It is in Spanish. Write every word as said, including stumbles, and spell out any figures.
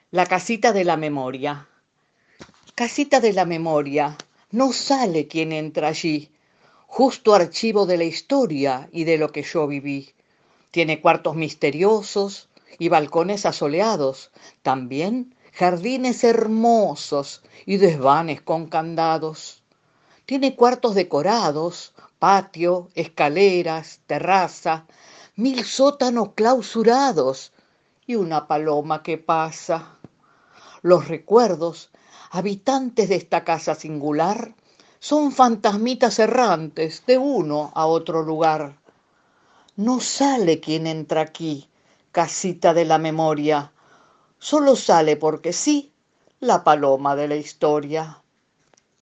La casita de la memoria. Casita de la memoria, no sale quien entra allí. Justo archivo de la historia y de lo que yo viví. Tiene cuartos misteriosos y balcones asoleados. También jardines hermosos y desvanes con candados. Tiene cuartos decorados, patio, escaleras, terraza, mil sótanos clausurados y una paloma que pasa. Los recuerdos, habitantes de esta casa singular, son fantasmitas errantes de uno a otro lugar. No sale quien entra aquí, casita de la memoria, solo sale porque sí la paloma de la historia.